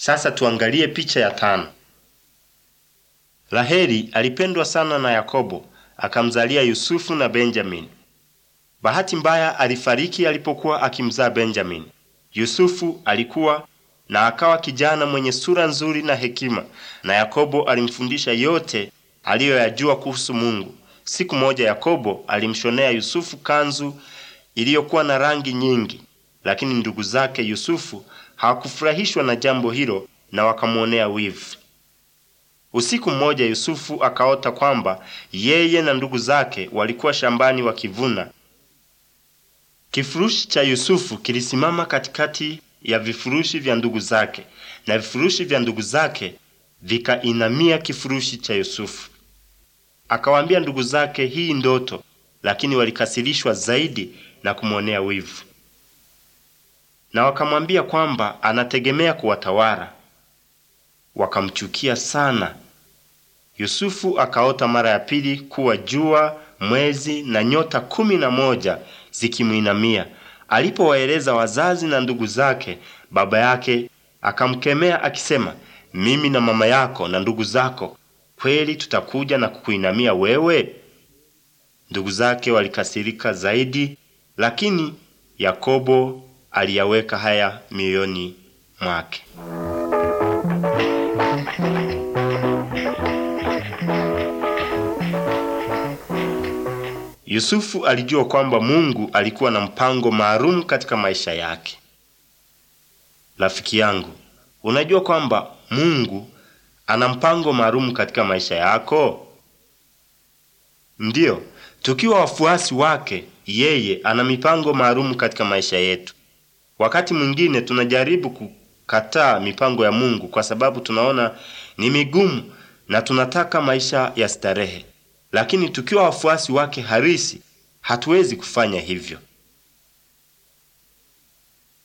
Sasa tuangalie picha ya 5. Raheli alipendwa sana na Yakobo, akamzalia Yusufu na Benjamini. Bahati mbaya alifariki alipokuwa akimzaa Benjamini. Yusufu alikuwa na akawa kijana mwenye sura nzuri na hekima, na Yakobo alimfundisha yote aliyoyajua kuhusu Mungu. Siku moja Yakobo alimshonea Yusufu kanzu iliyokuwa na rangi nyingi, lakini ndugu zake Yusufu hawakufurahishwa na jambo hilo na wakamuonea wivu. Usiku mmoja Yusufu akaota kwamba yeye na ndugu zake walikuwa shambani wakivuna. Kifurushi cha Yusufu kilisimama katikati ya vifurushi vya ndugu zake, na vifurushi vya ndugu zake vikainamia kifurushi cha Yusufu. Akawaambia ndugu zake hii ndoto, lakini walikasirishwa zaidi na kumwonea wivu, na wakamwambia kwamba anategemea kuwatawala. Wakamchukia sana. Yusufu akaota mara ya pili kuwa jua, mwezi na nyota 11 zikimuinamia. Alipowaeleza wazazi na ndugu zake, baba yake akamkemea akisema, mimi na mama yako na ndugu zako kweli tutakuja na kukuinamia wewe? Ndugu zake walikasirika zaidi, lakini Yakobo aliyaweka haya mioyoni mwake. Yusufu alijua kwamba Mungu alikuwa na mpango maalum katika maisha yake. Rafiki yangu, unajua kwamba Mungu ana mpango maalum katika maisha yako? Ndiyo, tukiwa wafuasi wake, yeye ana mipango maalum katika maisha yetu. Wakati mwingine tunajaribu kukataa mipango ya Mungu kwa sababu tunaona ni migumu na tunataka maisha ya starehe. Lakini tukiwa wafuasi wake halisi, hatuwezi kufanya hivyo.